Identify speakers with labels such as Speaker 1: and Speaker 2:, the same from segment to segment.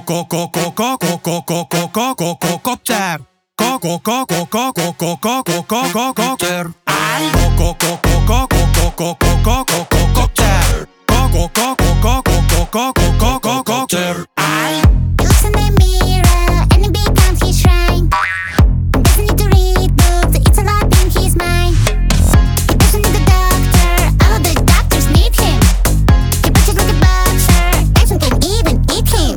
Speaker 1: Looks in the mirror and it becomes his shrine. Doesn't need to read books, it's a lot in his mind. He doesn't need a doctor, all of the doctors need him. He punches like a boxer, Tyson can even eat him.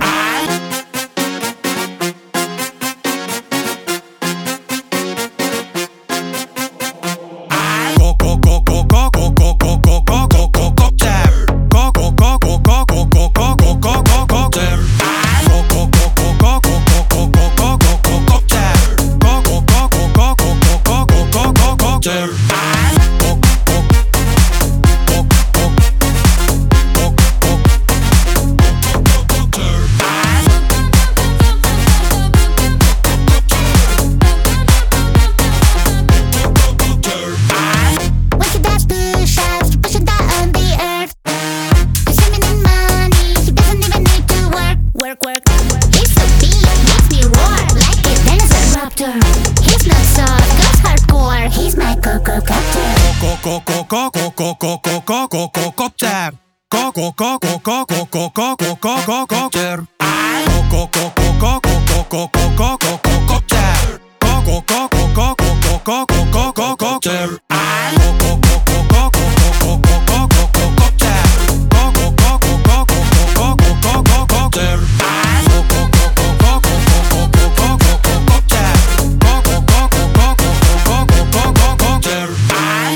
Speaker 1: When he does push-ups, he pushes down on the earth. He's swimming in money, he doesn't even need to work. He's so big, makes me roar like a velociraptor. He's not soft, goes hardcore, he's my Coco Copter.
Speaker 2: Copter.